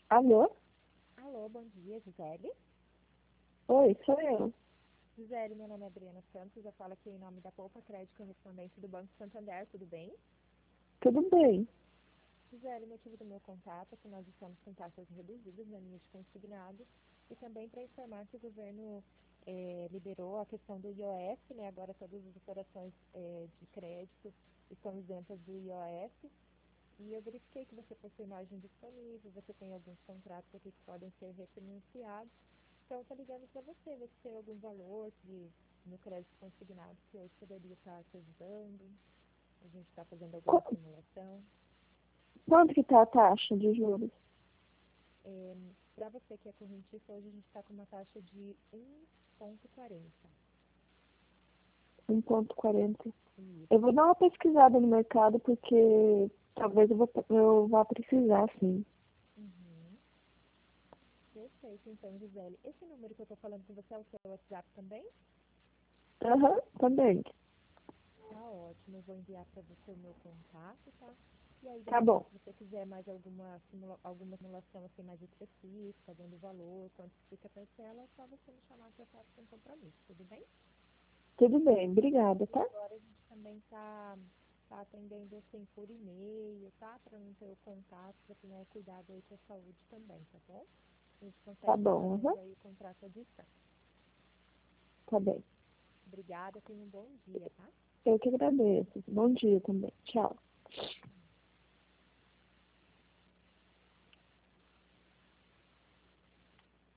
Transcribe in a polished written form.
Alô? Alô, bom dia, Gisele. Oi, sou eu. Gisele, meu nome é Adriana Santos, eu falo aqui em nome da Poupa Crédito Correspondente do Banco Santander, tudo bem? Tudo bem? Gisele, o motivo do meu contato é que nós estamos com taxas reduzidas na linha de consignado e também para informar que o governo liberou a questão do IOF, né? Agora todas as operações de crédito estão isentas do IOF. E eu verifiquei que você possui margem disponível, você tem alguns contratos aqui que podem ser refinanciados. Então, estou ligando para você, ver se tem algum valor no crédito consignado que hoje poderia estar te ajudando. A gente está fazendo alguma Qu- simulação. Quanto que tá a taxa de juros? Para você que é correntista, hoje a gente está com uma taxa de 1,40. 1,40. Eu Isso. vou dar uma pesquisada no mercado porque talvez eu vá precisar, sim. Uhum. Perfeito, então, Gisele. Esse número que eu estou falando com você é o seu WhatsApp também? Aham, também. Tá ótimo, eu vou enviar para você o meu contato, tá? E aí, de Tá repente, bom. se você quiser mais alguma simulação assim mais específica, dando valor, quanto que fica a parcela, é só você me chamar que eu faço sem compromisso, tudo bem? Tudo bem, obrigada, E tá? agora a gente também tá atendendo assim por e-mail, tá? Para não ter o contato, para que né, cuidado aí com a saúde também, tá bom? A gente Tá consegue estar bom, aham. fazendo aí o contrato à distância. Tá bem. Obrigada, tenha um bom dia, tá? Eu que agradeço. Bom dia também. Tchau.